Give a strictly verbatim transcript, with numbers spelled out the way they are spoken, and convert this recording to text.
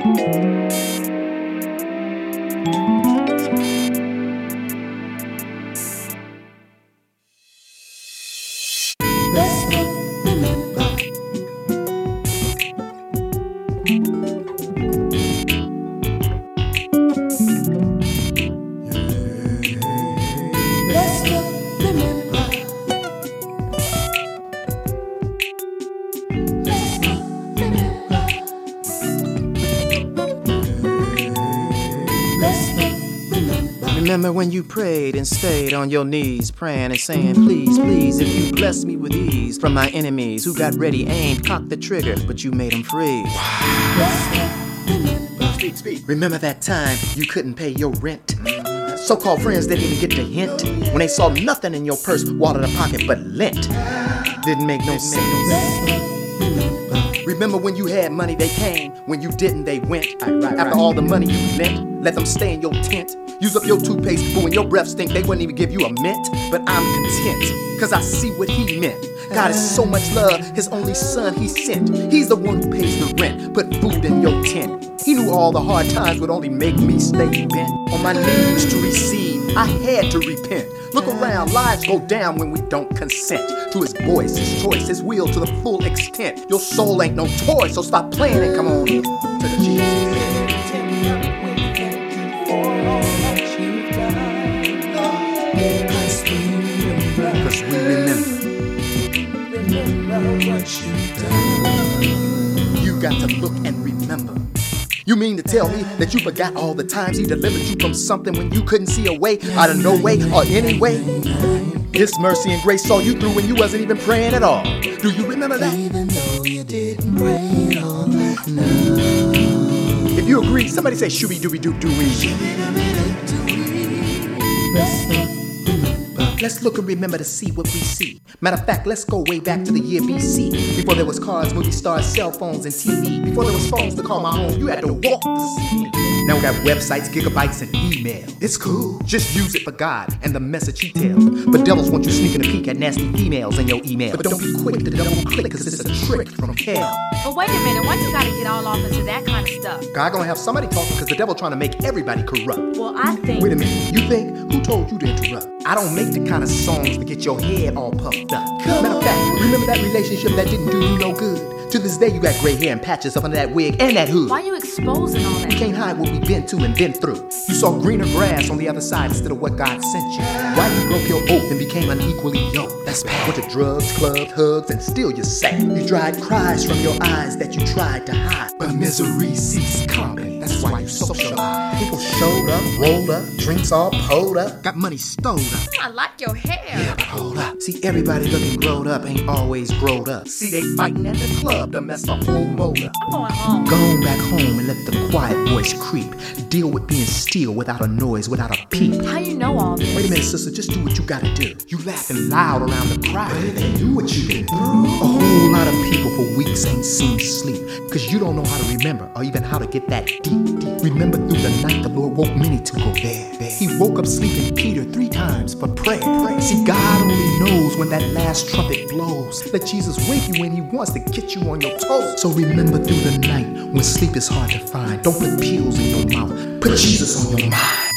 Remember when you prayed and stayed on your knees, praying and saying, please, please, if you bless me with ease from my enemies who got ready, aimed, cocked the trigger, but you made them freeze. Wow. Speak, speak. Remember that time you couldn't pay your rent? So-called friends didn't even get the hint when they saw nothing in your purse, wallet, or pocket but lint. Didn't make no sense. Remember when you had money, they came. When you didn't, they went. Right, right, After right. all the money you lent, let them stay in your tent. Use up your toothpaste, but when your breath stink, they wouldn't even give you a mint. But I'm content, cause I see what he meant. God is so much love, his only son he sent. He's the one who pays the rent, put food in your tent. He knew all the hard times would only make me stay bent. On my knees to receive, I had to repent. Look around, lives go down when we don't consent to his voice, his choice, his will to the full extent. Your soul ain't no toy, so stop playing and come on in to Jesus. Cause we remember. Remember what you've done. You got to look and remember. You mean to tell me that you forgot all the times he delivered you from something when you couldn't see a way out of no way or any way? His mercy and grace saw you through when you wasn't even praying at all. Do you remember that? Even though you didn't pray at all, no. If you agree, somebody say shooby-dooby-doo-doo-wee. Let's look and remember to see what we see. Matter of fact, let's go way back to the year B C. Before there was cars, movie stars, cell phones, and T V. Before there was phones to call my home, you had to walk to see me. Now we got websites, gigabytes, and email. It's cool. Just use it for God and the message he tells. But devils want you sneaking a peek at nasty females in your email. But don't be quick to double click, cause it's a trick from hell. But wait a minute, why you gotta get all off into that kind of stuff? God gonna have somebody talking cause the devil trying to make everybody corrupt. Well, I think... Wait a minute, you think? Who told you to interrupt? I don't make the kind of songs to get your head all puffed up. Matter of fact, remember that relationship that didn't do you no good? To this day, you got gray hair and patches up under that wig and that hood. Why you exposing all that? You can't hide what we've been to and been through. You saw greener grass on the other side instead of what God sent you. Why you broke your oath and became unequally yoked? That's bad. Went to drugs, clubs, hugs, and still you're sad. You dried cries from your eyes that you tried to hide. But misery seeks company. That's why you socialize. People showed up, rolled up, drinks all pulled up, got money stowed up. I like your hair. Yeah, but hold up. See, everybody looking growed up ain't always growed up. See, they fighting at the club to mess the whole mold up. I'm going home. Go on back home and let the quiet voice creep. Deal with being still without a noise, without a peep. How you know all this? Wait a minute, sister, just do what you gotta do. You laughing loud around the crowd. They knew what you been through. A whole lot of people for weeks ain't seen sleep. Cause you don't know how to remember or even how to get that deep, deep. Remember through the night the Lord woke many to go there. there. He woke up sleeping Peter three times for prayer. prayer. See, God only knows when that last trumpet blows. Let Jesus wake you when he wants to get you on your toes. So remember through the night when sleep is hard to find. Don't put pills in your mouth. Put Jesus on your mind.